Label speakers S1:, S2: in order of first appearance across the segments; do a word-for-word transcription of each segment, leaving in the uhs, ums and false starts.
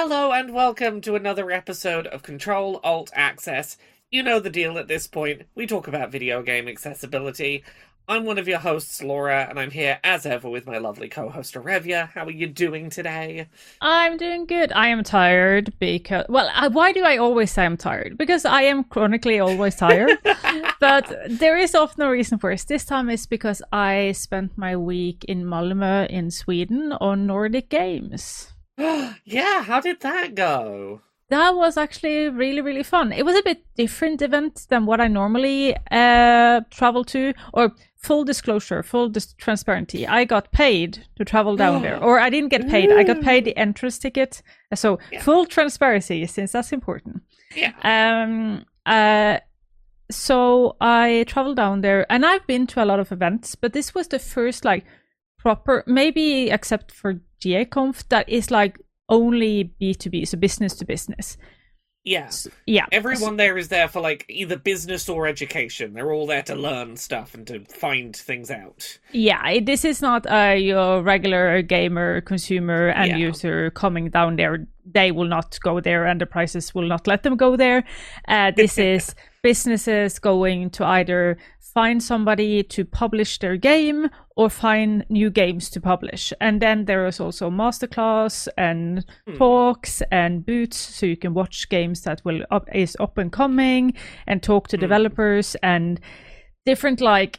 S1: Hello and welcome to another episode of Control Alt Access. You know the deal at this point. We talk about video game accessibility. I'm one of your hosts, Laura, and I'm here as ever with my lovely co-host, Arevia. How are you doing today?
S2: I'm doing good. I am tired because, well, I, why do I always say I'm tired? Because I am chronically always tired. But there is often a reason for it. This time is because I spent my week in Malmö in Sweden on Nordic Games.
S1: Yeah, how did that go?
S2: That was actually really, really fun. It was a bit different event than what I normally uh, travel to. Or full disclosure, full dis- transparency. I got paid to travel down there. Or I didn't get paid. I got paid the entrance ticket. So yeah. Full transparency, since that's important.
S1: Yeah.
S2: Um. Uh. So I traveled down there. And I've been to a lot of events. But this was the first, like, proper, maybe except for G A Conf, that is, like, only B two B, so business to business.
S1: Yeah.
S2: So, yeah.
S1: Everyone there is there for, like, either business or education. They're all there to learn stuff and to find things out.
S2: Yeah, it, this is not uh, your regular gamer, consumer, end yeah. user coming down there. They will not go there, enterprises will not let them go there. Uh, this is businesses going to either find somebody to publish their game or find new games to publish. And then there is also masterclass and hmm. talks and booths, so you can watch games that will up is up and coming and talk to hmm. developers and different, like,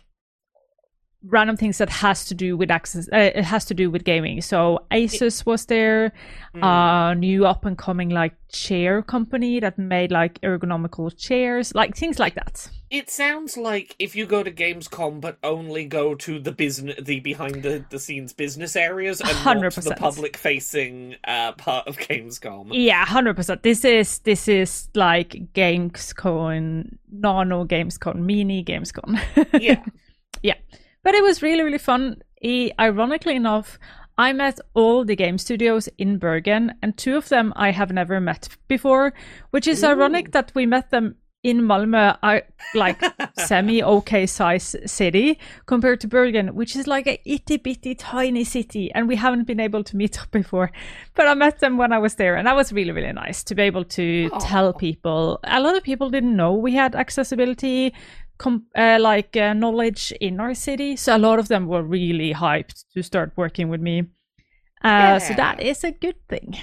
S2: random things that has to do with access. Uh, it has to do with gaming. So Asus was there, a mm. uh, new up and coming, like, chair company that made, like, ergonomical chairs, like things like that.
S1: It sounds like if you go to Gamescom but only go to the business, the behind the, the scenes business areas and one hundred percent. Not the public facing uh, part of Gamescom.
S2: Yeah, one hundred percent. This is this is like Gamescom, Nano Gamescom, Mini Gamescom.
S1: Yeah.
S2: Yeah. But it was really, really fun. E- ironically enough, I met all the game studios in Bergen, and two of them I have never met before, which is Ooh. ironic that we met them in Malmö, I, like, semi-okay size city, compared to Bergen, which is like a itty-bitty tiny city, and we haven't been able to meet up before. But I met them when I was there, and that was really, really nice to be able to Aww. tell people. A lot of people didn't know we had accessibility Com- uh, like uh, knowledge in our city, so a lot of them were really hyped to start working with me. Uh, yeah. So that is a good thing.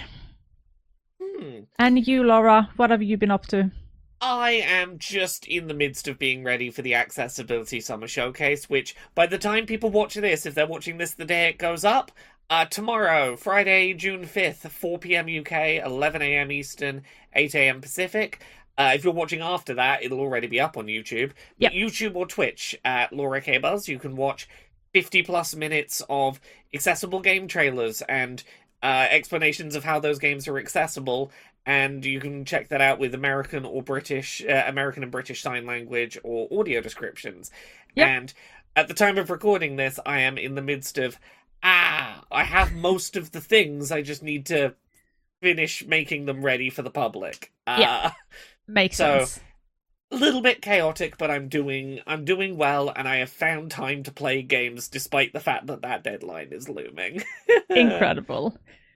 S1: Hmm.
S2: And you, Laura, what have you been up to?
S1: I am just in the midst of being ready for the Accessibility Summer Showcase, which by the time people watch this, if they're watching this the day it goes up, uh, tomorrow, Friday, June fifth, four p.m. U K, eleven a.m. Eastern, eight a.m. Pacific. Uh, if you're watching after that, it'll already be up on YouTube.
S2: Yep.
S1: YouTube or Twitch at Laura K Buzz, you can watch fifty plus minutes of accessible game trailers and uh, explanations of how those games are accessible. And you can check that out with American or British, uh, American and British Sign Language or audio descriptions.
S2: Yep.
S1: And at the time of recording this, I am in the midst of, ah, I have most of the things. I just need to finish making them ready for the public. Uh,
S2: yeah. Makes
S1: so,
S2: sense.
S1: A little bit chaotic, but I'm doing I'm doing well, and I have found time to play games despite the fact that that deadline is looming.
S2: Incredible.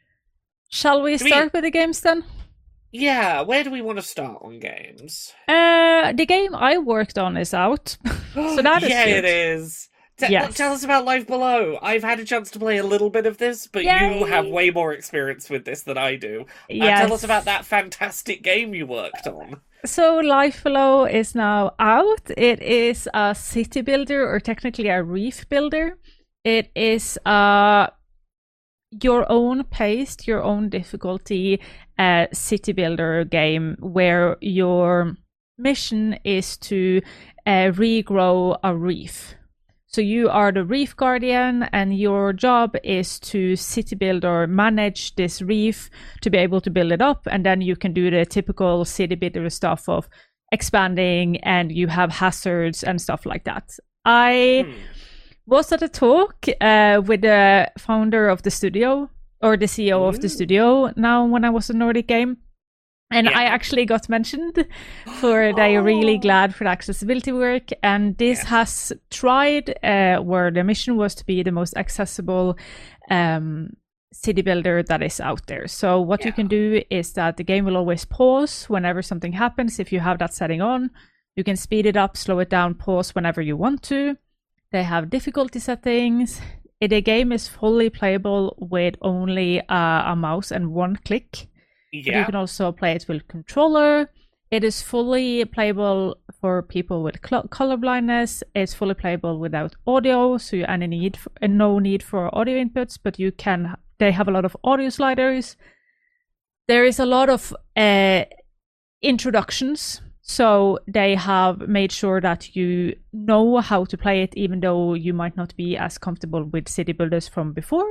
S2: Shall we
S1: do
S2: start
S1: we...
S2: with the games then?
S1: Yeah, where do we want to start on games?
S2: Uh, the game I worked on is out, so that is
S1: yeah,
S2: good.
S1: it is. T-
S2: yes.
S1: Tell us about Life Below. I've had a chance to play a little bit of this, but
S2: Yay.
S1: you have way more experience with this than I do.
S2: Yes.
S1: Uh, tell us about that fantastic game you worked on.
S2: So Life Below is now out. It is a city builder, or technically a reef builder. It is uh, your own paced, your own difficulty uh, city builder game where your mission is to uh, regrow a reef. So you are the reef guardian, and your job is to city build or manage this reef to be able to build it up. And then you can do the typical city builder stuff of expanding, and you have hazards and stuff like that. I hmm. was at a talk uh, with the founder of the studio, or the C E O Ooh. Of the studio now when I was at Nordic Game. And yeah. I actually got mentioned for they're really glad for the accessibility work. And this yeah. has tried uh, where the mission was to be the most accessible um, city builder that is out there. So what
S1: Yeah.
S2: you can do is that the game will always pause whenever something happens. If you have that setting on, you can speed it up, slow it down, pause whenever you want to. They have difficulty settings. The game is fully playable with only uh, a mouse and one click. But you
S1: Yeah.
S2: can also play it with controller. It is fully playable for people with cl- color blindness. It's fully playable without audio, so you any need for, uh, no need for audio inputs. But you can. They have a lot of audio sliders. There is a lot of uh, introductions, so they have made sure that you know how to play it, even though you might not be as comfortable with city builders from before.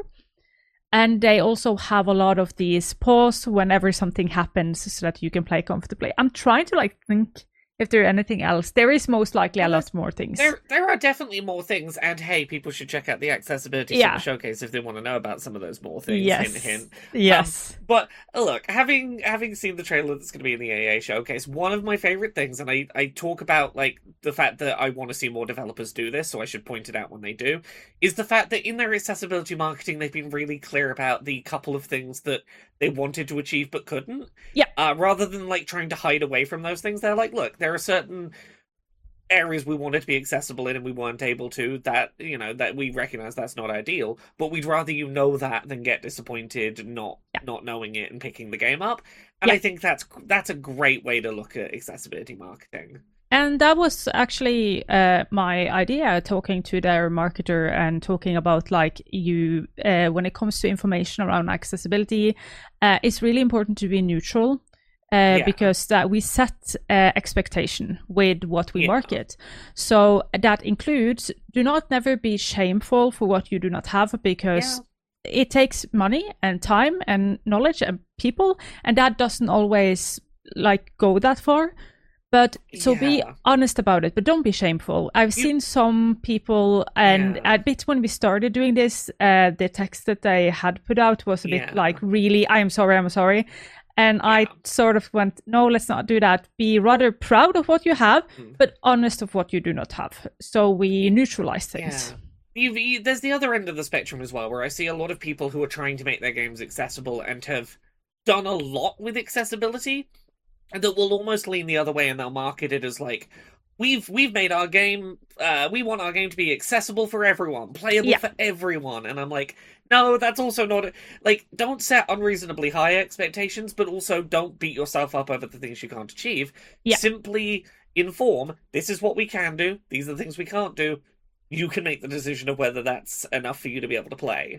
S2: And they also have a lot of these pause whenever something happens so that you can play comfortably. I'm trying to like think if there's anything else. There is most likely a
S1: Well,
S2: lot more things.
S1: There, there are definitely more things, and hey, people should check out the Accessibility
S2: Yeah.
S1: Summer Showcase if they want to know about some of those more things.
S2: Yes.
S1: Hint, hint.
S2: Yes.
S1: But uh, look, having having seen the trailer that's going to be in the A A Showcase, one of my favorite things, and I, I talk about like the fact that I want to see more developers do this, so I should point it out when they do, is the fact that in their accessibility marketing, they've been really clear about the couple of things that they wanted to achieve but couldn't.
S2: Yeah.
S1: Uh, rather than like trying to hide away from those things, they're like, look, there are certain areas we wanted to be accessible in and we weren't able to, that, you know, that we recognize that's not ideal, but we'd rather you know that than get disappointed not
S2: Yeah.
S1: not knowing it and picking the game up. And
S2: Yeah.
S1: I think that's that's a great way to look at accessibility marketing.
S2: And that was actually uh, my idea, talking to their marketer and talking about like you, uh, when it comes to information around accessibility, uh, it's really important to be neutral. Uh,
S1: Yeah.
S2: Because that we set uh, expectation with what we
S1: Yeah.
S2: market. So that includes, do not never be shameful for what you do not have, because it takes money and time and knowledge and people, and that doesn't always like go that far. But so be
S1: Yeah.
S2: honest about it, but don't be shameful. I've
S1: You-
S2: seen some people, and
S1: Yeah.
S2: a bit when we started doing this, uh, the text that they had put out was a bit
S1: Yeah.
S2: like, really, I'm sorry, I'm sorry. And I
S1: Yeah.
S2: sort of went, no, let's not do that. Be rather proud of what you have,
S1: Mm.
S2: but honest of what you do not have. So we neutralize things.
S1: Yeah. You've, you, there's the other end of the spectrum as well, where I see a lot of people who are trying to make their games accessible and have done a lot with accessibility, and that will almost lean the other way, and they'll market it as like, we've we've made our game, uh, we want our game to be accessible for everyone, playable
S2: Yeah.
S1: for everyone, and I'm like, no, that's also not, like, don't set unreasonably high expectations, but also don't beat yourself up over the things you can't achieve.
S2: Yeah.
S1: Simply inform, this is what we can do, these are the things we can't do. You can make the decision of whether that's enough for you to be able to play.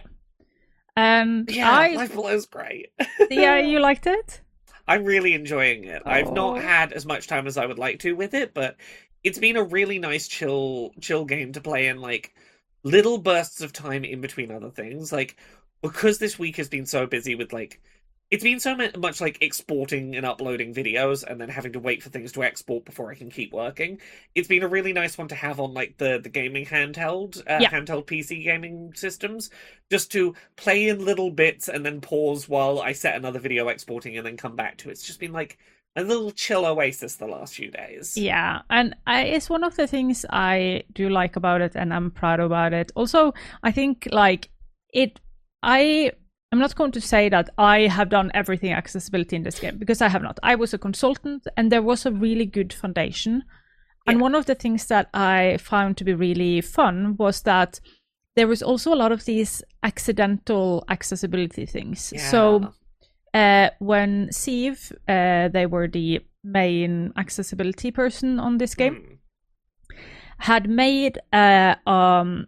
S2: And
S1: Yeah,
S2: I,
S1: Life Below's great.
S2: yeah, you liked it?
S1: I'm really enjoying it. I've not
S2: Oh.
S1: had as much time as I would like to with it, but it's been a really nice chill chill game to play in, like, little bursts of time in between other things. Like, because this week has been so busy with, like, it's been so mu- much like exporting and uploading videos and then having to wait for things to export before I can keep working. It's been a really nice one to have on, like, the, the gaming handheld, uh,
S2: Yeah.
S1: handheld P C gaming systems, just to play in little bits and then pause while I set another video exporting and then come back to it. It's just been like a little chill oasis the last few days.
S2: Yeah, and I, it's one of the things I do like about it, and I'm proud about it. Also, I think like it, I. I'm not going to say that I have done everything accessibility in this game, because I have not. I was a consultant, and there was a really good foundation. And
S1: Yeah.
S2: one of the things that I found to be really fun was that there was also a lot of these accidental accessibility things. So uh, when Sieve, uh, they were the main accessibility person on this game,
S1: Mm.
S2: had made a um,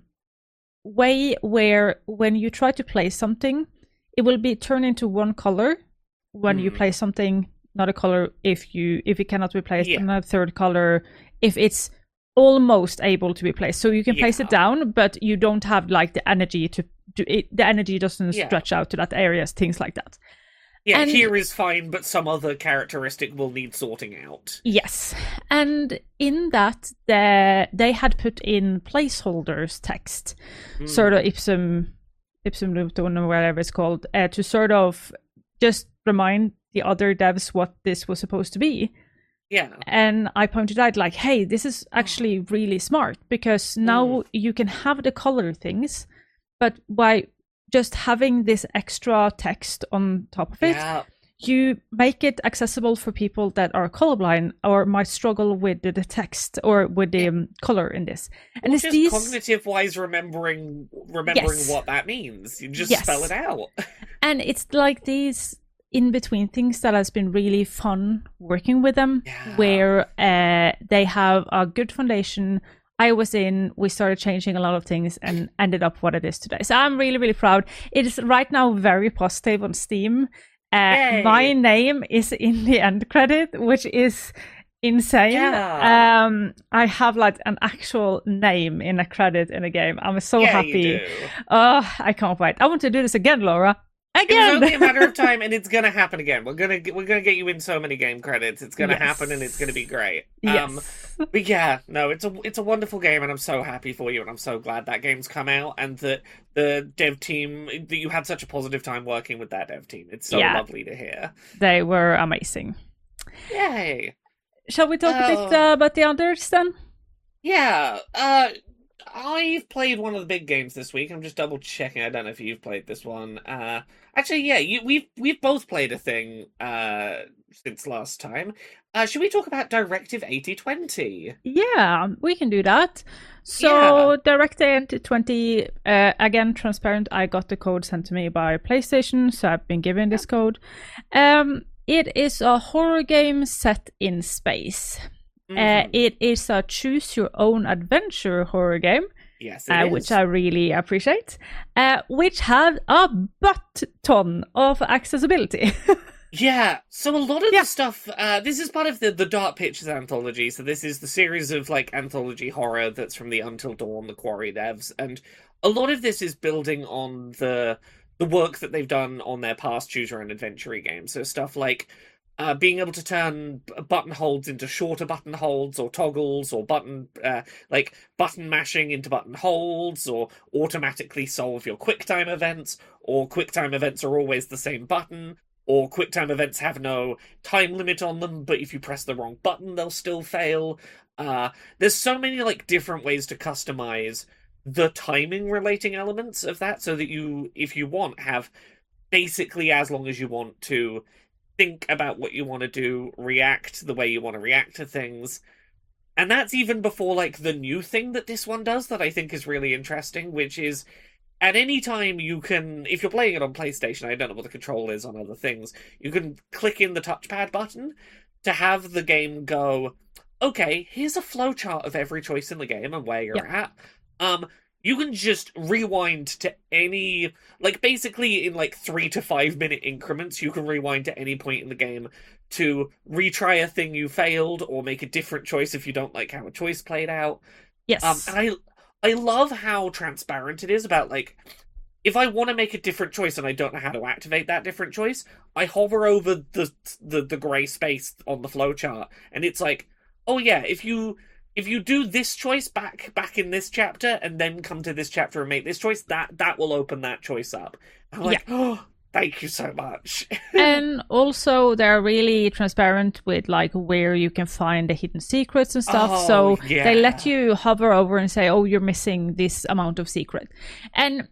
S2: way where when you try to play something, it will be turned into one color when you
S1: Mm.
S2: play something, not a color if you if it cannot be placed,
S1: Yeah.
S2: and a third color if it's almost able to be placed. So you can place it
S1: Yeah.
S2: down, but you don't have like the energy to do it. The energy doesn't
S1: Yeah.
S2: stretch out to that areas, things like that.
S1: Yeah,
S2: And-
S1: here is fine, but some other characteristic will need sorting out.
S2: Yes, and in that, the, they had put in placeholders text,
S1: Mm.
S2: sort of ipsum, ipsum luton or whatever it's called, uh, to sort of just remind the other devs what this was supposed to be.
S1: Yeah.
S2: And I pointed out, like, hey, this is actually really smart, because now
S1: Mm.
S2: you can have the color things, but by just having this extra text on top of it,
S1: Yeah.
S2: you make it accessible for people that are colorblind or might struggle with the, the text or with the um, color in this. And
S1: Or
S2: it's
S1: just
S2: these
S1: cognitive-wise remembering remembering
S2: Yes.
S1: what that means. You just
S2: Yes.
S1: spell it out.
S2: and it's like these in between things that has been really fun working with them,
S1: Yeah.
S2: where uh, they have a good foundation. I was in, we started changing a lot of things and ended up what it is today. So I'm really, really proud. It is right now very positive on Steam. Uh,
S1: Yay.
S2: my name is in the end credit, which is insane.
S1: Yeah.
S2: Um, I have like an actual name in a credit in a game. I'm so
S1: yeah,
S2: happy.
S1: You do.
S2: Oh, I can't wait. I want to do this again, Laura.
S1: It was
S2: Again.
S1: only a matter of time, and it's gonna happen again. We're gonna we're gonna get you in so many game credits. It's gonna
S2: Yes.
S1: happen, and it's gonna be great.
S2: Yes.
S1: Um, but yeah, no, it's a it's a wonderful game, and I'm so happy for you, and I'm so glad that game's come out, and that the dev team that you had such a positive time working with that dev team. It's so
S2: Yeah.
S1: lovely to hear.
S2: They were amazing.
S1: Yay!
S2: Shall we talk a bit
S1: Oh.
S2: uh, about the others then?
S1: Yeah. Uh, I've played one of the big games this week. I'm just double checking. I don't know if you've played this one. Uh, actually, yeah, you, we've we've both played a thing uh since last time. Uh, should we talk about Directive eighty twenty?
S2: Yeah, we can do that. So, Directive twenty, uh, again, transparent. I got the code sent to me by PlayStation, so I've been given this code. Um, it is a horror game set in space. Uh,
S1: Mhm.
S2: it is a choose your own adventure horror game,
S1: Yes, it
S2: uh,
S1: is.
S2: which I really appreciate, uh, which have a butt ton of accessibility.
S1: Yeah, so a lot of
S2: Yeah.
S1: the stuff, uh, this is part of the, the Dark Pictures anthology, so this is the series of, like, anthology horror that's from the Until Dawn, the Quarry devs, and a lot of this is building on the the work that they've done on their past Choose Your Own Adventure games, so stuff like uh, being able to turn b- button holds into shorter button holds, or toggles, or button, uh, like, button mashing into button holds, or automatically solve your QuickTime events, or QuickTime events are always the same button, or QuickTime events have no time limit on them, but if you press the wrong button, they'll still fail. Uh, there's so many like different ways to customize the timing relating elements of that, so that you, if you want, have basically as long as you want to think about what you want to do, react the way you want to react to things. And that's even before like the new thing that this one does that I think is really interesting, which is at any time you can, if you're playing it on PlayStation, I don't know what the control is on other things, you can click in the touchpad button to have the game go, okay, here's a flowchart of every choice in the game and where you're
S2: Yeah.
S1: at. Um, you can just rewind to any, like basically in like three to five minute increments, you can rewind to any point in the game to retry a thing you failed or make a different choice if you don't like how a choice played out.
S2: Yes.
S1: Um, and I I love how transparent it is about, like, if I want to make a different choice and I don't know how to activate that different choice, I hover over the the, the grey space on the flowchart, and it's like, oh yeah, if you if you do this choice back back in this chapter and then come to this chapter and make this choice, that that will open that choice up. And I'm like, oh, thank you so much.
S2: And also they're really transparent with like where you can find the hidden secrets and stuff.
S1: Oh,
S2: so
S1: yeah.
S2: they let you hover over and say, oh, you're missing this amount of secret. And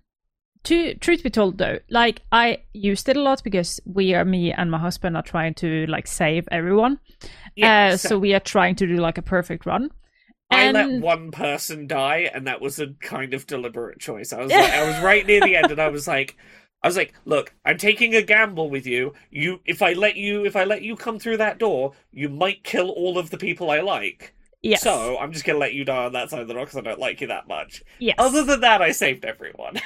S2: to truth be told though, like I used it a lot because we are, me and my husband are trying to like save everyone.
S1: Yeah,
S2: uh, so we are trying to do like a perfect run.
S1: I let
S2: And-
S1: one person die, and that was a kind of deliberate choice. I was like, I was right near the end, and I was like, I was like, look, I'm taking a gamble with you. You, if I let you, if I let you come through that door, you might kill all of the people I like.
S2: Yes.
S1: So I'm just gonna let you die on that side of the door because I don't like you that much.
S2: Yes.
S1: Other than that, I saved everyone.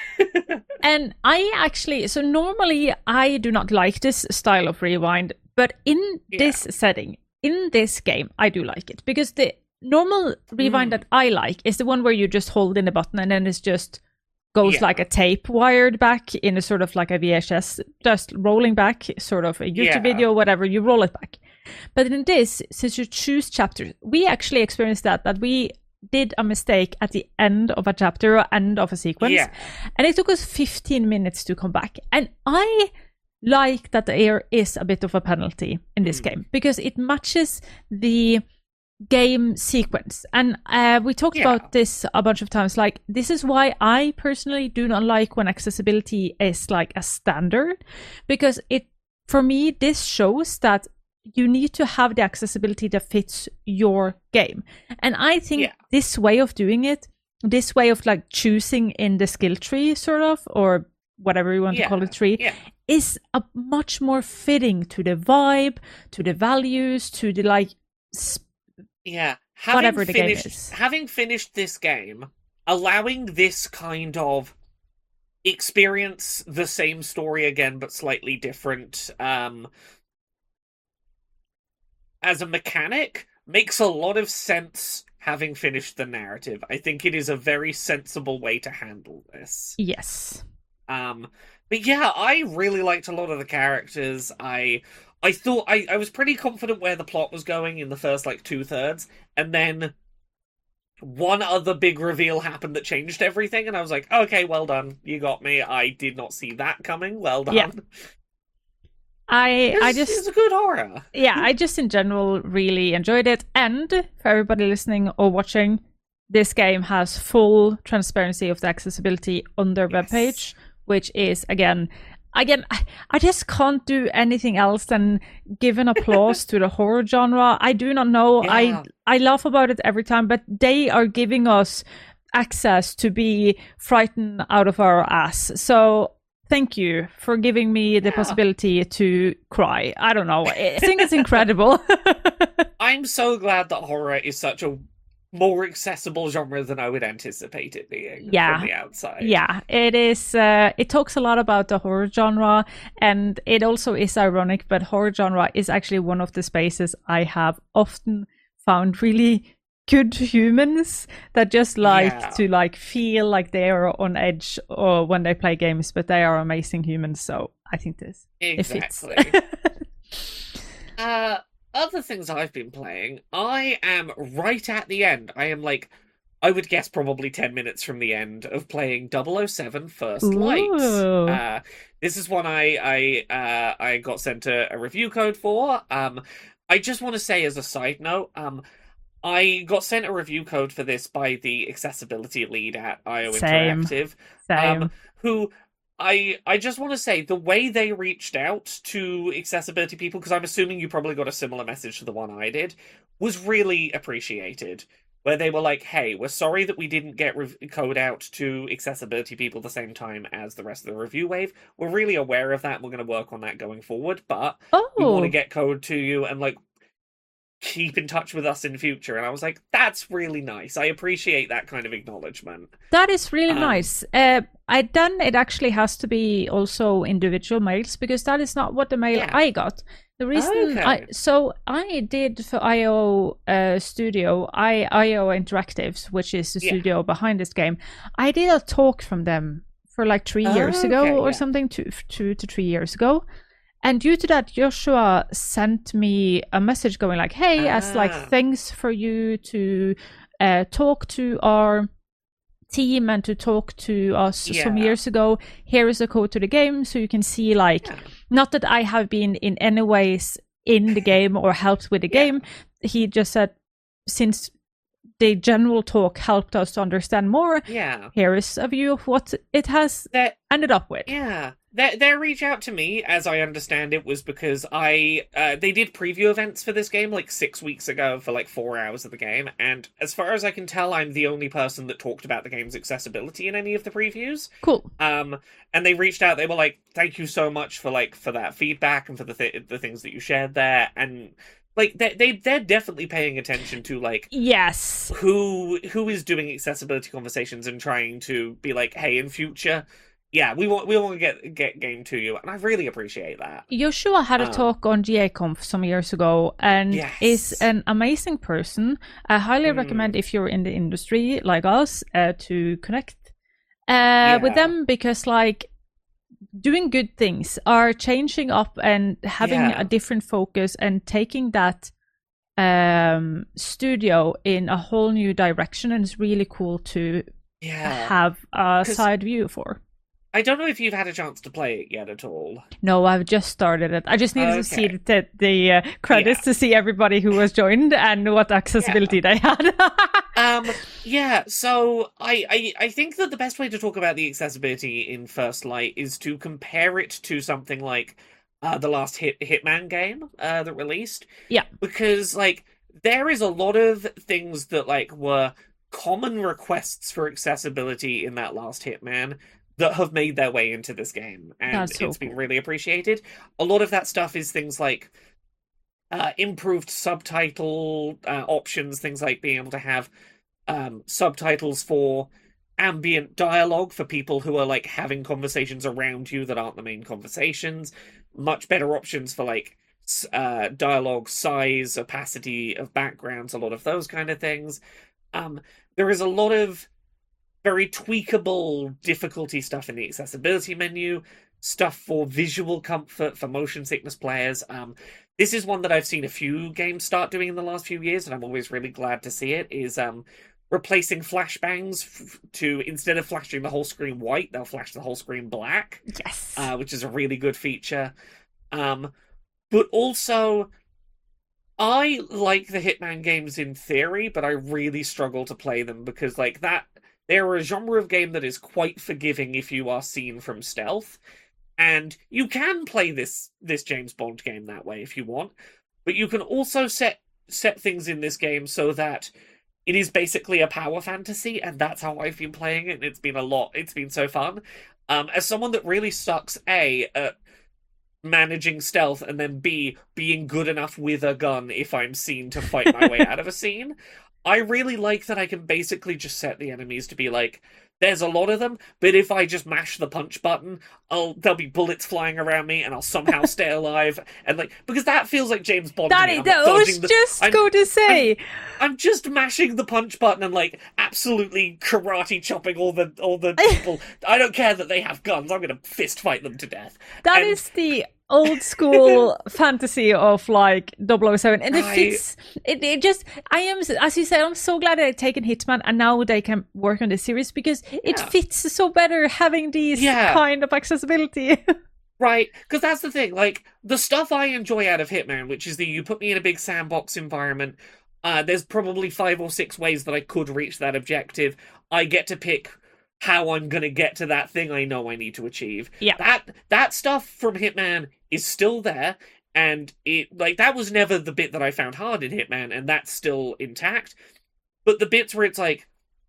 S2: And I actually, so normally I do not like this style of rewind, but in
S1: Yeah.
S2: this setting, in this game, I do like it because the normal rewind
S1: Mm.
S2: that I like is the one where you just hold in a button and then it's just goes
S1: Yeah.
S2: like a tape wired back in a sort of like a V H S, just rolling back, sort of a YouTube
S1: Yeah.
S2: video, whatever, you roll it back. But in this, since you choose chapters, we actually experienced that, that we did a mistake at the end of a chapter or end of a sequence.
S1: Yeah.
S2: And it took us fifteen minutes to come back. And I like that there is a bit of a penalty in this
S1: Mm.
S2: game because it matches the game sequence. And uh, we talked
S1: Yeah.
S2: about this a bunch of times. Like, this is why I personally do not like when accessibility is like a standard, because it, for me, this shows that you need to have the accessibility that fits your game. And I think
S1: Yeah.
S2: this way of doing it, this way of like choosing in the skill tree, sort of, or whatever you want
S1: Yeah.
S2: to call it, tree,
S1: Yeah.
S2: is a much more fitting to the vibe, to the values, to the like sp-
S1: Yeah. Having
S2: whatever the game
S1: finished,
S2: is.
S1: Having finished this game, allowing this kind of experience the same story again but slightly different um as a mechanic makes a lot of sense. Having finished the narrative, I think it is a very sensible way to handle this.
S2: Yes.
S1: Um, but yeah, I really liked a lot of the characters. I I thought I, I was pretty confident where the plot was going in the first like two thirds, and then one other big reveal happened that changed everything, and I was like, okay, well done, you got me. I did not see that coming. Well done.
S2: Yeah. I
S1: It's,
S2: I just
S1: it's a good horror.
S2: yeah, I just in general really enjoyed it. And for everybody listening or watching, this game has full transparency of the accessibility on their
S1: Yes.
S2: webpage, which is again, again, I, I just can't do anything else than give an applause to the horror genre. I do not know.
S1: Yeah.
S2: I I laugh about it every time, but they are giving us access to be frightened out of our ass. So thank you for giving me the
S1: Yeah.
S2: possibility to cry. I don't know. I think it's incredible.
S1: I'm so glad that horror is such a more accessible genre than I would anticipate it being
S2: Yeah.
S1: from the outside.
S2: Yeah, it is. Uh, it talks a lot about the horror genre, and it also is ironic, but horror genre is actually one of the spaces I have often found really good humans that just like
S1: Yeah.
S2: to like feel like they are on edge or when they play games, but they are amazing humans. So I think this it fits.
S1: Exactly. uh, other things I've been playing, I am right at the end. I am like, I would guess probably ten minutes from the end of playing double oh seven First Light.
S2: Ooh.
S1: Uh, this is one I I uh, I got sent a, a review code for. Um, I just want to say as a side note, um, I got sent a review code for this by the accessibility lead at I O
S2: Same.
S1: Interactive.
S2: Same.
S1: Um, who I I just want to say the way they reached out to accessibility people, because I'm assuming you probably got a similar message to the one I did, was really appreciated. Where they were like, "Hey, we're sorry that we didn't get rev- code out to accessibility people the same time as the rest of the review wave. We're really aware of that. And we're going to work on that going forward, but
S2: oh,
S1: we want to get code to you and like keep in touch with us in the future." And I was like, "That's really nice. I appreciate that kind of acknowledgement."
S2: that is really
S1: Um,
S2: nice. Uh, I then it actually has to be also individual mails, because that is not what the mail
S1: Yeah.
S2: I got. The reason
S1: Okay.
S2: I so I did for I O uh, Studio, I I O Interactives, which is the
S1: Yeah.
S2: studio behind this game. I did a talk from them for like three years ago
S1: Okay,
S2: or
S1: yeah.
S2: something, two two to three years ago. And due to that, Joshua sent me a message going like, "Hey, as like
S1: Ah.
S2: thanks for you to uh, talk to our team and to talk to us some
S1: Yeah.
S2: years ago. Here is a code to the game, so you can see like,
S1: Yeah.
S2: not that I have been in any ways in the game or helped with the
S1: Yeah.
S2: game. He just said, since the general talk helped us to understand more,
S1: Yeah.
S2: here is a view of what it has
S1: That
S2: ended up with."
S1: Yeah, their their reach out to me, as I understand it, was because I uh, they did preview events for this game like six weeks ago for like four hours of the game, and as far as I can tell, I'm the only person that talked about the game's accessibility in any of the previews.
S2: Cool.
S1: Um, and they reached out. They were like, "Thank you so much for like for that feedback and for the th- the things that you shared there," and like they they they're definitely paying attention to like
S2: Yes.
S1: who who is doing accessibility conversations and trying to be like, "Hey, in future, yeah, we want we want to get get game to you," and I really appreciate that.
S2: Joshua had a
S1: Um,
S2: talk on G A Conf some years ago and
S1: Yes.
S2: is an amazing person. I highly
S1: Mm.
S2: recommend, if you're in the industry like us, uh, to connect uh, with
S1: Yeah.
S2: them, because like doing good things are changing up and having
S1: Yeah.
S2: a different focus and taking that um, studio in a whole new direction, and it's really cool to
S1: Yeah,
S2: have a
S1: 'Cause-
S2: side view for.
S1: I don't know if you've had a chance to play it yet at all.
S2: No, I've just started it. I just needed
S1: Okay.
S2: to see the, the uh, credits
S1: Yeah.
S2: to see everybody who was joined and what accessibility
S1: Yeah.
S2: they had.
S1: Um, yeah, so I, I I think that the best way to talk about the accessibility in First Light is to compare it to something like uh, the last Hit Hitman game uh, that released.
S2: Yeah.
S1: Because, like, there is a lot of things that, like, were common requests for accessibility in that last Hitman that have made their way into this game, and
S2: That's so
S1: it's been
S2: cool.
S1: really appreciated. A lot of that stuff is things like uh, improved subtitle uh, options, things like being able to have um, subtitles for ambient dialogue for people who are like having conversations around you that aren't the main conversations. Much better options for like s- uh, dialogue size, opacity of backgrounds, a lot of those kind of things. Um, there is a lot of very tweakable difficulty stuff in the accessibility menu, stuff for visual comfort for motion sickness players. Um, this is one that I've seen a few games start doing in the last few years, and I'm always really glad to see it. Is um, replacing flashbangs f- to instead of flashing the whole screen white, they'll flash the whole screen black,
S2: Yes.
S1: uh, which is a really good feature. Um, but also, I like the Hitman games in theory, but I really struggle to play them because, like, that they're a genre of game that is quite forgiving if you are seen from stealth, and you can play this this James Bond game that way if you want, but you can also set set things in this game so that it is basically a power fantasy, and that's how I've been playing it, and it's been a lot. It's been so fun. Um, as someone that really sucks, A, at managing stealth, and then B, being good enough with a gun if I'm seen to fight my way out of a scene, I really like that I can basically just set the enemies to be like, there's a lot of them, but if I just mash the punch button, I'll there'll be bullets flying around me, and I'll somehow stay alive, and like because that feels like James Bond.
S2: That
S1: to me.
S2: is,
S1: I'm
S2: that
S1: not
S2: was
S1: dodging the-
S2: just
S1: I'm-
S2: going to say.
S1: I'm just mashing the punch button and like absolutely karate chopping all the all the people. I don't care that they have guns. I'm gonna fist fight them to death.
S2: That
S1: And-
S2: is the old school fantasy of like double oh seven, and it
S1: I-
S2: fits. It, it just, I am, as you said, I'm so glad that they've taken Hitman and now they can work on this series because it
S1: Yeah.
S2: fits so better having these
S1: Yeah.
S2: kind of accessibility.
S1: Right, because that's the thing. Like the stuff I enjoy out of Hitman, which is that you put me in a big sandbox environment. Uh, there's probably five or six ways that I could reach that objective. I get to pick how I'm gonna get to that thing I know I need to achieve.
S2: Yeah.
S1: That that stuff from Hitman is still there, and it like that was never the bit that I found hard in Hitman, and that's still intact. But the bits where it's like,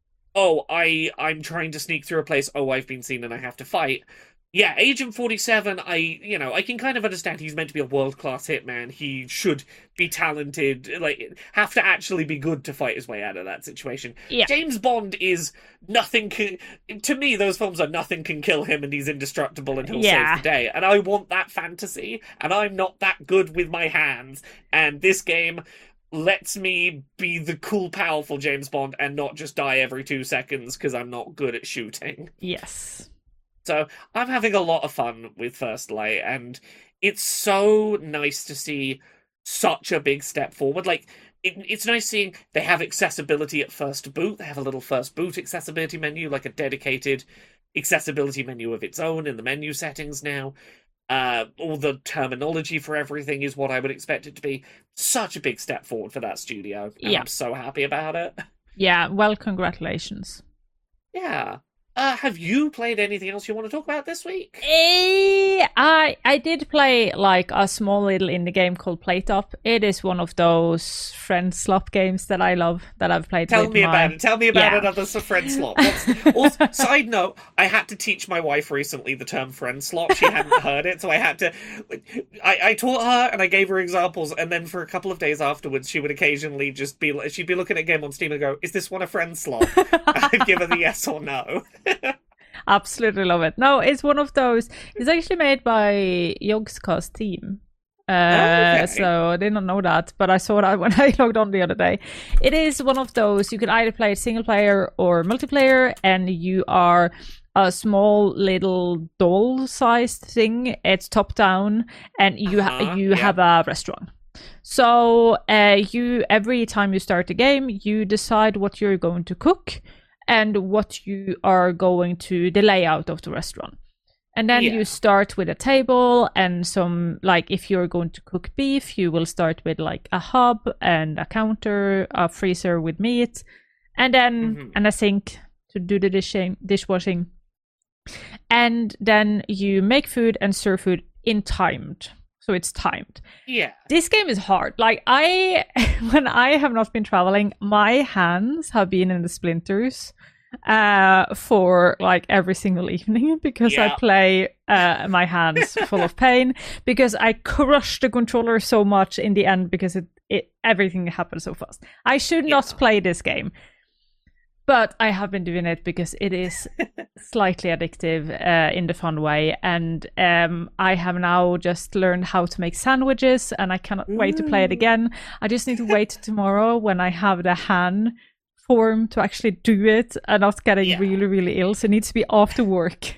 S1: oh, I I'm trying to sneak through a place. Oh, I've been seen and I have to fight. Yeah, Agent forty-seven, I, you know, I can kind of understand he's meant to be a world-class hitman. He should be talented, like, have to actually be good to fight his way out of that situation.
S2: Yeah.
S1: James Bond is nothing can... To me, those films are nothing can kill him and he's indestructible and he'll
S2: Yeah.
S1: save the day. And I want that fantasy, and I'm not that good with my hands. And this game lets me be the cool, powerful James Bond and not just die every two seconds because I'm not good at shooting.
S2: Yes.
S1: So I'm having a lot of fun with First Light, and it's so nice to see such a big step forward. Like, it, it's nice seeing they have accessibility at first boot. They have a little first boot accessibility menu, like a dedicated accessibility menu of its own in the menu settings now. Uh, all the terminology for everything is what I would expect it to be. Such a big step forward for that studio. And
S2: Yeah.
S1: I'm so happy about it.
S2: Yeah, well, congratulations.
S1: Yeah. Uh, have you played anything else you want to talk about this week?
S2: Eh, I I did play like a small little indie game called Playtop. It is one of those friend slop games that I love that I've played.
S1: Tell
S2: with
S1: me
S2: my...
S1: about it. Tell me about
S2: Yeah.
S1: another friend slop. What's- also, side note, I had to teach my wife recently the term friend slop. She hadn't heard it, so I had to... I, I taught her, and I gave her examples, and then for a couple of days afterwards, she would occasionally just be... She'd be looking at a game on Steam and go, is this one a friend slop? I'd give her the yes or no.
S2: Absolutely love it. No, it's one of those. It's actually made by Yogscast team. Uh,
S1: Okay.
S2: So I did not know that, but I saw that when I logged on the other day. It is one of those you can either play it single player or multiplayer, and you are a small little doll-sized thing. It's top down, and you ha-
S1: Uh-huh,
S2: you
S1: yeah.
S2: have a restaurant. So uh, you every time you start a game, you decide what you're going to cook and what you are going to the layout of the restaurant. And then
S1: Yeah.
S2: you start with a table and some, like if you're going to cook beef, you will start with like a hob and a counter, a freezer with meat, and then
S1: Mhm.
S2: and a sink to do the dishing, dishwashing. And then you make food and serve food in timed. So it's timed.
S1: Yeah.
S2: This game is hard. Like I, when I have not been traveling, my hands have been in the splinters uh for like every single evening because
S1: Yeah.
S2: I play uh my hands full of pain because I crushed the controller so much in the end because it, it everything happened so fast. I should not
S1: Yeah.
S2: play this game, but I have been doing it because it is slightly addictive uh, in the fun way, and um I have now just learned how to make sandwiches, and I cannot wait to play it
S1: Ooh.
S2: again. I just need to wait tomorrow when I have the hand form to actually do it and not getting
S1: Yeah.
S2: really really ill, so it needs to be after work.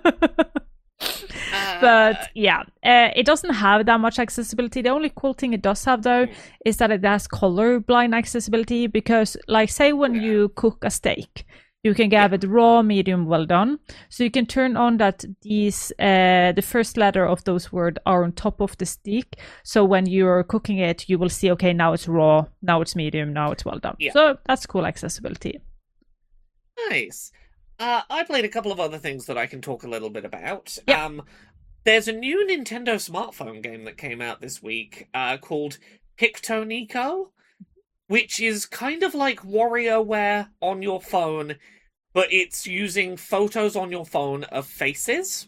S1: Uh,
S2: But yeah, uh, it doesn't have that much accessibility. The only cool thing it does have though
S1: Mm.
S2: is that it has color blind accessibility, because like say when
S1: Yeah.
S2: you cook a steak, you can have it raw, medium, well done. So you can turn on that these uh, the first letter of those words are on top of the steak. So when you're cooking it, you will see, okay, now it's raw, now it's medium, now it's well done.
S1: Yeah.
S2: So that's cool accessibility.
S1: Nice. Uh, I played a couple of other things that I can talk a little bit about.
S2: Yeah.
S1: Um, there's a new Nintendo smartphone game that came out this week uh, called Pictonico, which is kind of like WarioWare on your phone, but it's using photos on your phone of faces.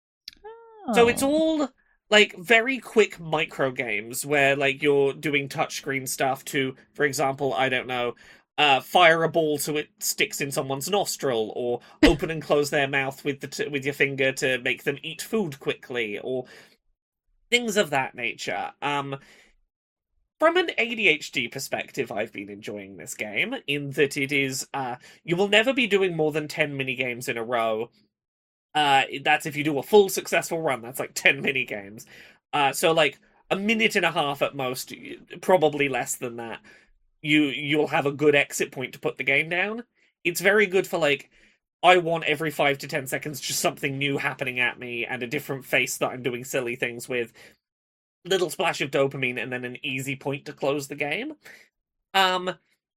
S1: So it's
S2: Oh.
S1: all like very quick micro games where like you're doing touchscreen stuff to, for example, I don't know, uh, fire a ball so it sticks in someone's nostril, or open and close their mouth with the t- with your finger to make them eat food quickly, or things of that nature. Um, from an A D H D perspective, I've been enjoying this game in that it is uh, you will never be doing more than ten mini games in a row. Uh, that's if you do a full successful run. That's like ten mini games. Uh, so like a minute and a half at most, probably less than that. You you'll have a good exit point to put the game down. It's very good for like, I want every five to ten seconds just something new happening at me and a different face that I'm doing silly things with. Little splash of dopamine and then an easy point to close the game. Um,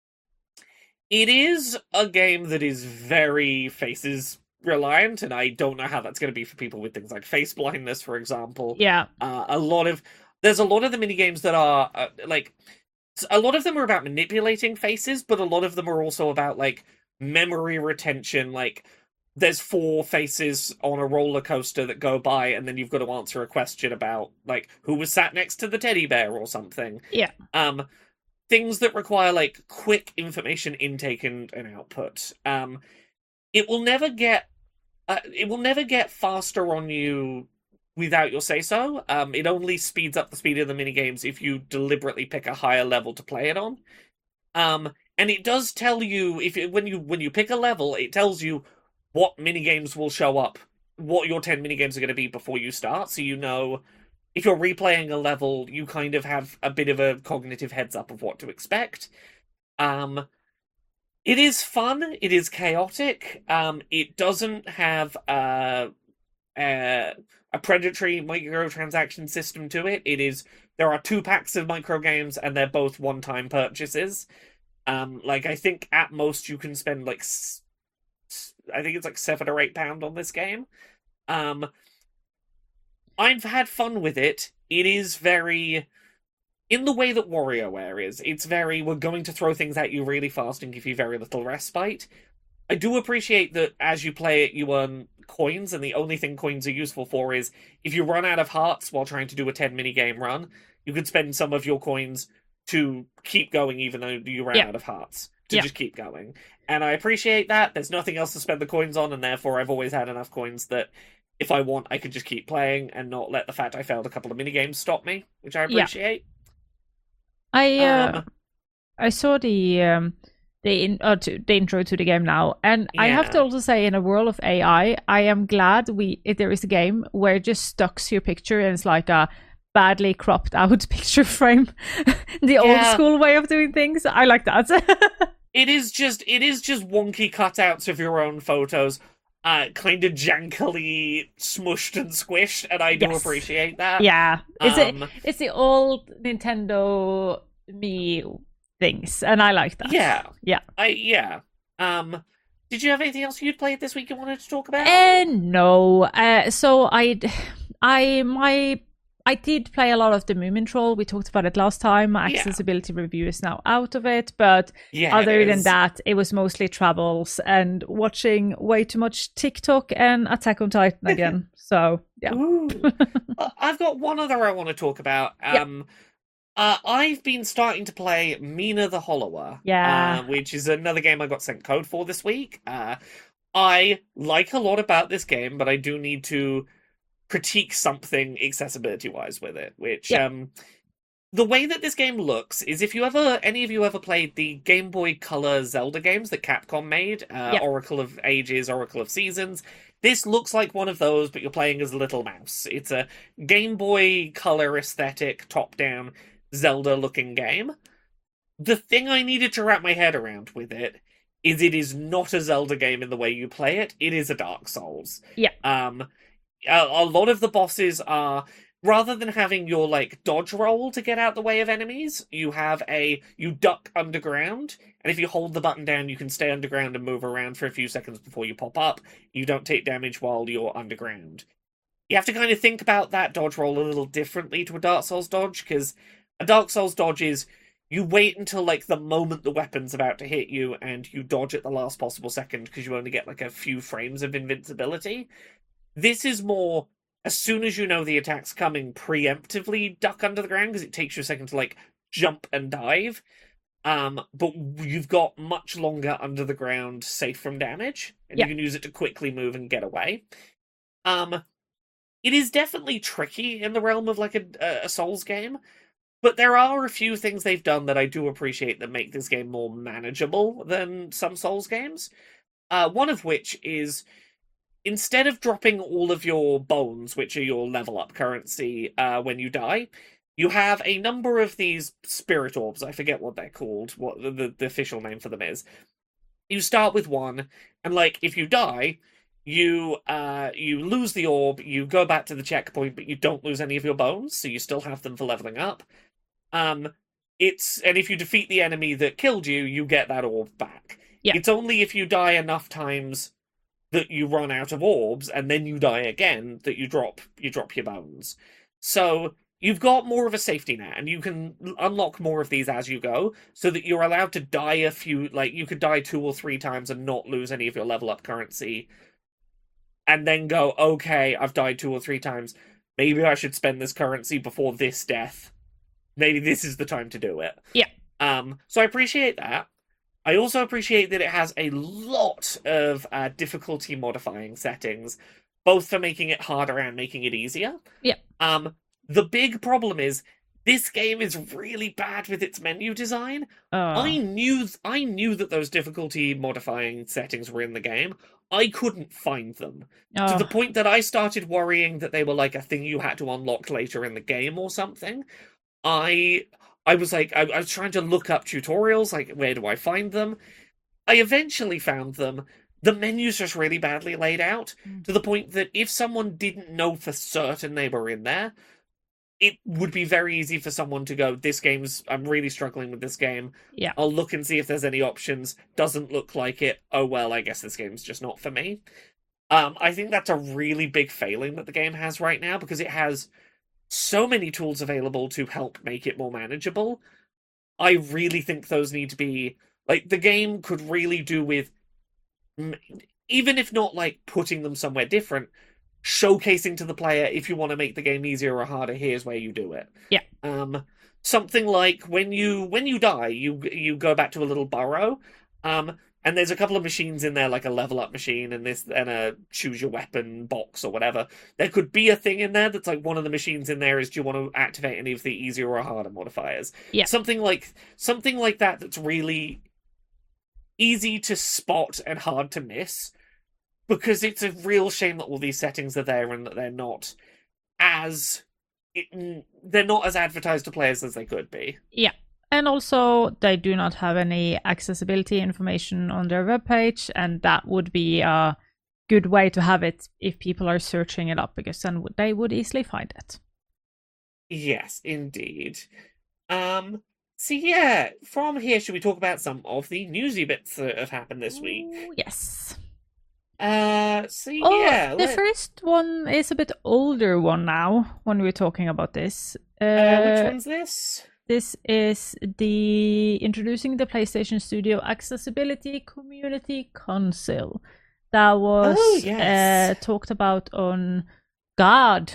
S1: it is a game that is very faces reliant, and I don't know how that's going to be for people with things like face blindness, for example.
S2: Yeah.
S1: Uh, a lot of there's a lot of the mini games that are uh, like a lot of them are about manipulating faces, but a lot of them are also about like memory retention. Like there's four faces on a roller coaster that go by, and then you've got to answer a question about like who was sat next to the teddy bear or something.
S2: Yeah.
S1: Um, things that require like quick information intake and, and output. Um, it will never get uh, it will never get faster on you without your say so. Um, it only speeds up the speed of the minigames if you deliberately pick a higher level to play it on. Um, and it does tell you if it, when you when you pick a level, it tells you what minigames will show up, what your ten minigames are going to be before you start, so you know if you're replaying a level, you kind of have a bit of a cognitive heads up of what to expect. Um, it is fun. It is chaotic. Um, it doesn't have uh, uh, a predatory microtransaction system to it. It is there are two packs of micro games, and they're both one-time purchases. Um, like I think at most you can spend like s- I think it's like seven or eight pound on this game. Um, I've had fun with it. It is very in the way that WarioWare is. It's very we're going to throw things at you really fast and give you very little respite. I do appreciate that as you play it, you earn coins, and the only thing coins are useful for is if you run out of hearts while trying to do a ten mini game run, you could spend some of your coins to keep going even though you ran
S2: Yeah.
S1: out of hearts. To
S2: Yeah.
S1: just keep going. And I appreciate that. There's nothing else to spend the coins on, and therefore I've always had enough coins that if I want, I could just keep playing and not let the fact I failed a couple of minigames stop me, which I
S2: Yeah.
S1: appreciate.
S2: I uh,
S1: Um,
S2: I saw the um, the in, uh, to, the intro to the game now, and I have to
S1: Yeah.
S2: also say, in a world of A I, I am glad we if there is a game where it just stocks your picture and it's like a badly cropped out picture frame, the old
S1: Yeah.
S2: school way of doing things. I like that.
S1: It is just it is just wonky cutouts of your own photos. uh, kind of jankily smushed and squished, and I do
S2: Yes.
S1: appreciate that.
S2: Yeah, it's
S1: Um,
S2: a, it's the old Nintendo me things, and I like that.
S1: yeah,
S2: Yeah.
S1: I yeah. Um, did you have anything else you'd played this week you wanted to talk about?
S2: And no, uh, so I, I my I did play a lot of the Moomin Troll. We talked about it last time. My
S1: Yeah.
S2: accessibility review is now out of it, but
S1: Yeah,
S2: other
S1: it
S2: than
S1: is.
S2: that, it was mostly travels and watching way too much TikTok and Attack on Titan again. So yeah.
S1: Ooh. Uh, I've got one other I want to talk about.
S2: Yeah.
S1: Um, uh, I've been starting to play Mina the Hollower,
S2: Yeah.
S1: uh, which is another game I got sent code for this week. Uh, I like a lot about this game, but I do need to critique something accessibility-wise with it, which
S2: Yeah.
S1: um, the way that this game looks is if you ever, any of you ever played the Game Boy Color Zelda games that Capcom made, uh,
S2: Yeah.
S1: Oracle of Ages, Oracle of Seasons, this looks like one of those, but you're playing as a little mouse. It's a Game Boy Color aesthetic, top-down Zelda-looking game. The thing I needed to wrap my head around with it is it is not a Zelda game in the way you play it. It is a Dark Souls.
S2: Yeah.
S1: Um, a, a lot of the bosses are, rather than having your like dodge roll to get out the way of enemies, you have a you duck underground, and if you hold the button down, you can stay underground and move around for a few seconds before you pop up. You don't take damage while you're underground. You have to kind of think about that dodge roll a little differently to a Dark Souls dodge, because a Dark Souls dodge is you wait until like the moment the weapon's about to hit you and you dodge at the last possible second because you only get like a few frames of invincibility. This is more, as soon as you know the attack's coming, preemptively duck under the ground because it takes you a second to like jump and dive. Um, but you've got much longer under the ground safe from damage, and
S2: Yeah.
S1: you can use it to quickly move and get away. Um, it is definitely tricky in the realm of like a, a Souls game, but there are a few things they've done that I do appreciate that make this game more manageable than some Souls games. Uh, one of which is, instead of dropping all of your bones, which are your level up currency, uh, when you die, you have a number of these spirit orbs. I forget what they're called, what the, the official name for them is. You start with one, and like if you die, you uh you lose the orb, you go back to the checkpoint, but you don't lose any of your bones, so you still have them for leveling up. Um, it's and if you defeat the enemy that killed you, you get that orb back.
S2: Yeah.
S1: It's only if you die enough times that you run out of orbs and then you die again that you drop you drop your bones. So you've got more of a safety net, and you can unlock more of these as you go, so that you're allowed to die a few, like you could die two or three times and not lose any of your level up currency, and then go, okay, I've died two or three times, maybe I should spend this currency before this death. Maybe this is the time to do it.
S2: Yeah.
S1: Um, so I appreciate that. I also appreciate that it has a lot of uh, difficulty modifying settings, both for making it harder and making it easier.
S2: Yeah.
S1: Um, the big problem is this game is really bad with its menu design.
S2: Oh.
S1: I knew I knew that those difficulty modifying settings were in the game. I couldn't find them.
S2: Oh.
S1: To the point that I started worrying that they were like a thing you had to unlock later in the game or something. I I was like, I, I was trying to look up tutorials, like, where do I find them? I eventually found them. The menu's just really badly laid out,
S2: Mm.
S1: to the point that if someone didn't know for certain they were in there, it would be very easy for someone to go, this game's, I'm really struggling with this game.
S2: Yeah.
S1: I'll look and see if there's any options. Doesn't look like it. Oh well, I guess this game's just not for me. Um, I think that's a really big failing that the game has right now, because it has so many tools available to help make it more manageable. I really think those need to be, like, the game could really do with, even if not like putting them somewhere different, showcasing to the player, if you want to make the game easier or harder, here's where you do it.
S2: Yeah.
S1: Um, something like when you when you die, you you go back to a little burrow, um, and there's a couple of machines in there, like a level up machine and this and a choose your weapon box or whatever. There could be a thing in there that's like, one of the machines in there is, do you want to activate any of the easier or harder modifiers?
S2: Yeah.
S1: Something like something like that that's really easy to spot and hard to miss, because it's a real shame that all these settings are there and that they're not as it, they're not as advertised to players as they could be.
S2: Yeah. And also, they do not have any accessibility information on their webpage, and that would be a good way to have it if people are searching it up, because then they would easily find it.
S1: Yes, indeed. Um, so yeah, from here, should we talk about some of the newsy bits that have happened this week?
S2: Ooh, yes.
S1: Uh, so
S2: Oh,
S1: yeah,
S2: the
S1: let-
S2: first one is a bit older one now when we're talking about this. Uh,
S1: uh, which one's this?
S2: This is the introducing the PlayStation Studio Accessibility Community Council that was
S1: Oh, yes.
S2: uh, talked about on God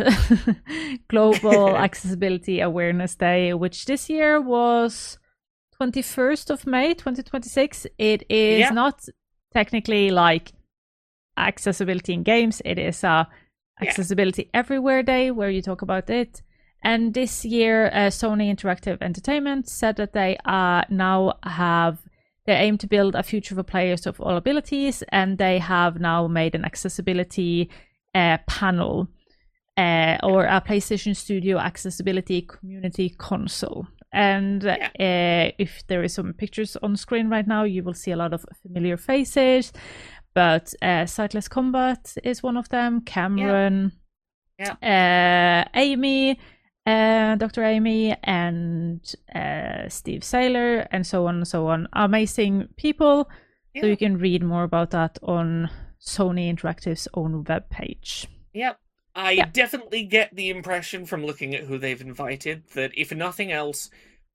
S2: Global Accessibility Awareness Day, which this year was twenty-first of May twenty twenty-six. It is
S1: Yeah.
S2: not technically like accessibility in games. It is a
S1: Yeah.
S2: accessibility everywhere day where you talk about it. And this year, uh, Sony Interactive Entertainment said that they uh, now have, they aim to build a future for players of all abilities, and they have now made an accessibility uh, panel uh, or a PlayStation Studio Accessibility Community Console. And
S1: Yeah.
S2: uh, if there is some pictures on screen right now, you will see a lot of familiar faces. But uh, Sightless Combat is one of them. Cameron,
S1: Yeah.
S2: Uh, Amy, uh, Doctor Amy, and uh, Steve Saylor, and so on and so on. Amazing people.
S1: Yeah.
S2: So you can read more about that on Sony Interactive's own webpage.
S1: Yep. I
S2: Yeah.
S1: definitely get the impression from looking at who they've invited that, if nothing else,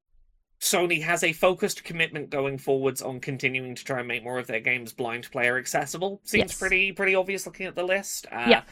S1: Sony has a focused commitment going forwards on continuing to try and make more of their games blind player accessible. Seems
S2: Yes.
S1: pretty pretty obvious looking at the list. Uh,
S2: Yeah.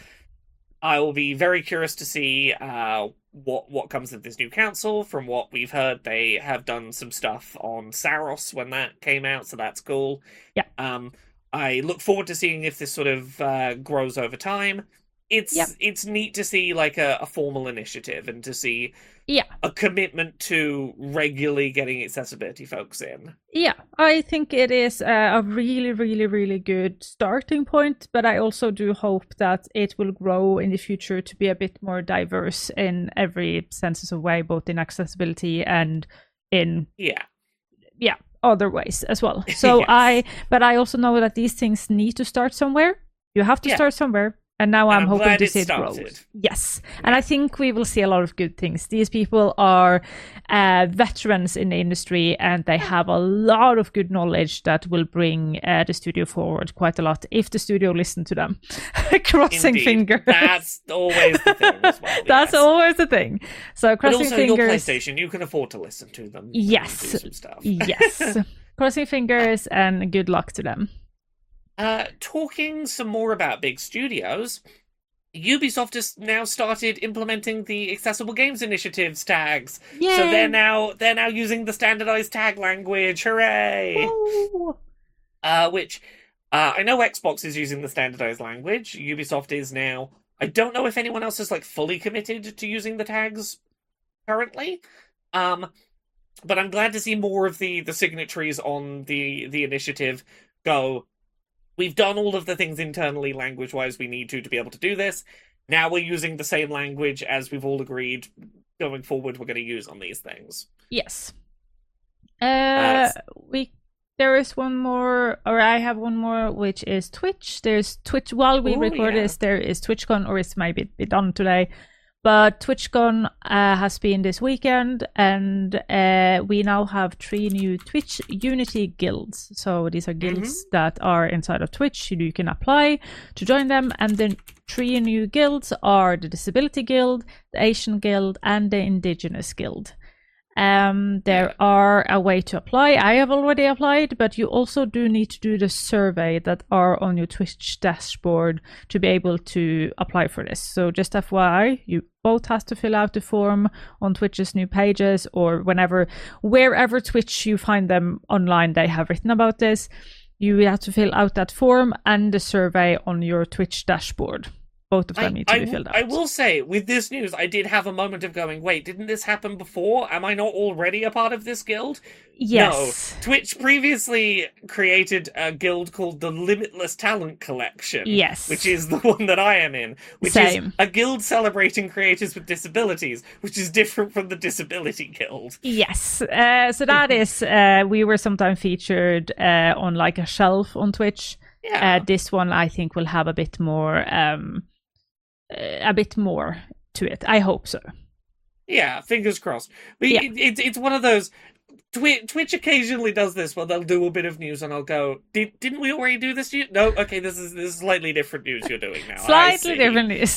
S1: I will be very curious to see uh, what what comes of this new council. From what we've heard, they have done some stuff on Saros when that came out, so that's cool.
S2: Yeah.
S1: Um, I look forward to seeing if this sort of uh, grows over time. It's
S2: Yep.
S1: it's neat to see like a, a formal initiative and to see
S2: Yeah.
S1: a commitment to regularly getting accessibility folks in.
S2: Yeah, I think it is a a really, really, really good starting point, but I also do hope that it will grow in the future to be a bit more diverse in every sense of way, both in accessibility and in
S1: Yeah.
S2: yeah other ways as well. So
S1: Yes.
S2: I, but I also know that these things need to start somewhere. You have to
S1: Yeah.
S2: start somewhere. And now I'm,
S1: I'm
S2: hoping
S1: glad
S2: to
S1: it
S2: see it grow.
S1: started.
S2: Yes. And I think we will see a lot of good things. These people are uh, veterans in the industry, and they have a lot of good knowledge that will bring uh, the studio forward quite a lot if the studio listen to them. Crossing
S1: Indeed.
S2: fingers.
S1: That's always the thing as well.
S2: That's
S1: yes.
S2: always the thing. So
S1: But
S2: crossing
S1: also
S2: fingers.
S1: your PlayStation, you can afford to listen to them. and
S2: Yes.
S1: do some stuff.
S2: Yes. Crossing fingers, and good luck to them.
S1: Uh, talking some more about big studios, Ubisoft has now started implementing the Accessible Games Initiative's tags.
S2: Yay.
S1: So they're now they're now using the standardized tag language. Hooray!
S2: Woo.
S1: Uh, which uh, I know Xbox is using the standardized language. Ubisoft is now. I don't know if anyone else is like fully committed to using the tags currently. Um, but I'm glad to see more of the the signatories on the the initiative go. We've done all of the things internally, language-wise, we need to to be able to do this. Now we're using the same language as we've all agreed going forward we're going to use on these things.
S2: Yes.
S1: Uh,
S2: Uh, we there is one more, or I have one more, which is Twitch. There's Twitch. While we
S1: Ooh,
S2: record
S1: yeah.
S2: this, there is TwitchCon, or it's maybe be done today. But TwitchCon uh, has been this weekend, and uh, we now have three new Twitch Unity guilds. So these are guilds that are inside of Twitch. You can apply to join them, and the three new guilds are the Disability Guild, the Asian Guild, and the Indigenous Guild. Um, there are a way to apply. I have already applied, but you also do need to do the survey that are on your Twitch dashboard to be able to apply for this. So just F Y I, you both have to fill out the form on Twitch's new pages, or whenever, wherever Twitch you find them online, they have written about this. You have to fill out that form and the survey on your Twitch dashboard. Both of them
S1: I,
S2: need to
S1: I
S2: be
S1: w-
S2: filled out.
S1: I will say, with this news, I did have a moment of going, wait, didn't this happen before? Am I not already a part of this guild?
S2: Yes.
S1: No. Twitch previously created a guild called the Limitless Talent Collection.
S2: Yes.
S1: Which is the one that I am in. Which
S2: Same.
S1: is a guild celebrating creators with disabilities, which is different from the Disability Guild.
S2: Yes. Uh, so that is, uh, we were sometimes featured uh, on like a shelf on Twitch.
S1: Yeah.
S2: Uh, this one, I think, will have a bit more, um, a bit more to it. I hope so.
S1: Yeah, fingers crossed. But
S2: Yeah.
S1: it, it, it's one of those. Twitch, Twitch occasionally does this where they'll do a bit of news and I'll go, Did, didn't we already do this? No, okay, this is this is slightly different news you're doing now.
S2: Slightly different news.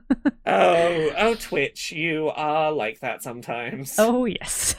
S1: oh, oh, Twitch, you are like that sometimes.
S2: Oh, yes.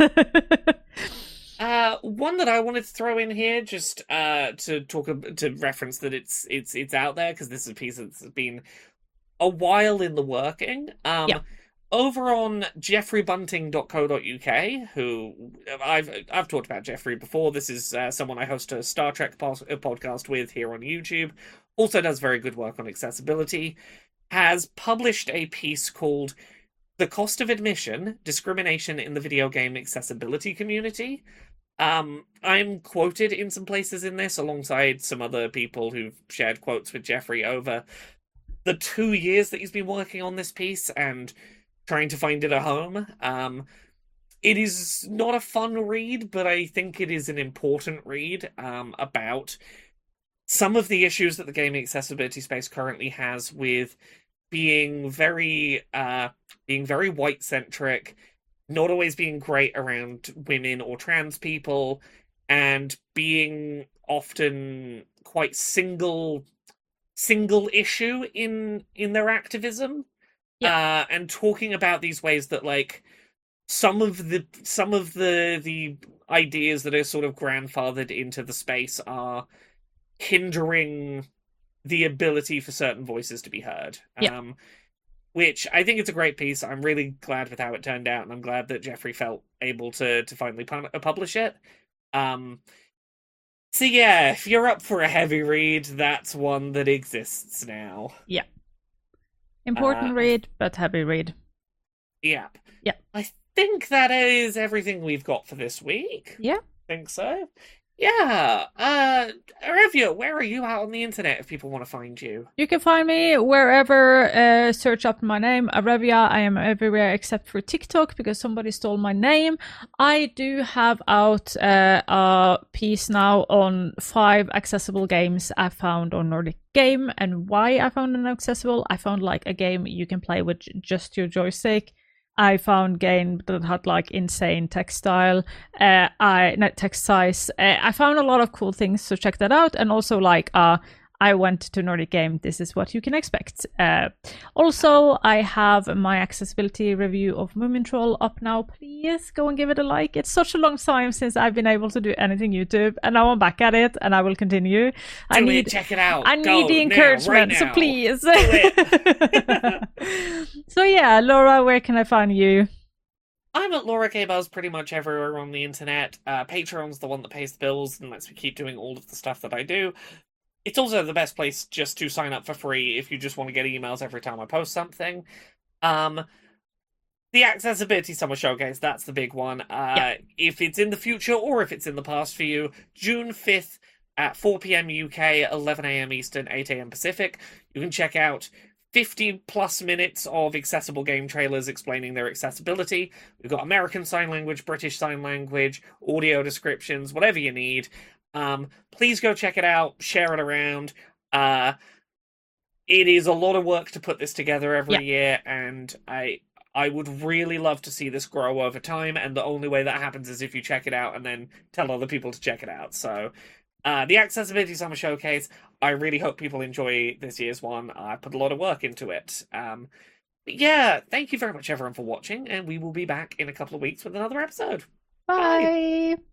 S1: uh, one that I wanted to throw in here, just uh, to talk to reference that it's it's it's out there because this is a piece that's been a while in the working. Um,
S2: yeah.
S1: Over on jeffrey bunting dot co dot uk, who I've I've talked about Jeffrey before. This is uh, someone I host a Star Trek pos- podcast with here on YouTube. Also does very good work on accessibility. Has published a piece called "The Cost of Admission: Discrimination in the Video Game Accessibility Community." Um, I'm quoted in some places in this, alongside some other people who've shared quotes with Jeffrey over the two years that he's been working on this piece and trying to find it a home. Um, it is not a fun read, but I think it is an important read um, about some of the issues that the gaming accessibility space currently has with being very, uh, being very white-centric, not always being great around women or trans people, and being often quite single, single issue in in their activism.
S2: Yeah.
S1: Uh, and talking about these ways that, like, some of the some of the the ideas that are sort of grandfathered into the space are hindering the ability for certain voices to be heard.
S2: Yeah.
S1: Um, which I think it's a great piece. I'm really glad with how it turned out, and I'm glad that Jeffrey felt able to to finally pu- publish it. Um, so yeah, if you're up for a heavy read, that's one that exists now.
S2: Yeah. Important uh, read, but heavy read.
S1: Yeah.
S2: Yeah.
S1: I think that is everything we've got for this week.
S2: Yeah.
S1: I think so. Yeah. Uh, Arevia, where are you out on the internet if people want to find you?
S2: You can find me wherever, uh, search up my name, Arevia. I am everywhere except for TikTok because somebody stole my name. I do have out uh, a piece now on five accessible games I found on Nordic Game and why I found them accessible. I found like a game you can play with just your joystick. I found game that had like insane text style, uh, I not text size. Uh, I found a lot of cool things, so check that out. And also like uh, I went to Nordic Game. This is what you can expect. Uh, also, I have my accessibility review of Moomin Troll up now. Please go and give it a like. It's such a long time since I've been able to do anything YouTube, and now I'm back at it, and I will continue.
S1: Do
S2: I need
S1: it, check it out.
S2: I
S1: Go
S2: need the
S1: now,
S2: encouragement,
S1: right
S2: so
S1: now.
S2: please.
S1: Do it.
S2: So yeah, Laura, where can I find you?
S1: I'm at Laura K. Buzz pretty much everywhere on the internet. Uh, Patreon's the one that pays the bills and lets me keep doing all of the stuff that I do. It's also the best place just to sign up for free if you just want to get emails every time I post something. Um, the Accessibility Summer Showcase, that's the big one. Uh,
S2: yeah.
S1: If it's in the future or if it's in the past for you, June fifth at four p.m. U K, eleven a.m. Eastern, eight a.m. Pacific. You can check out fifty plus minutes of accessible game trailers explaining their accessibility. We've got American Sign Language, British Sign Language, audio descriptions, whatever you need. Um, please go check it out, share it around. Uh, it is a lot of work to put this together every
S2: yeah.
S1: year, and I I would really love to see this grow over time, and the only way that happens is if you check it out and then tell other people to check it out. So, uh, the Accessibility Summer Showcase, I really hope people enjoy this year's one. I put a lot of work into it. Um, but yeah, thank you very much everyone for watching, and we will be back in a couple of weeks with another episode.
S2: Bye! Bye.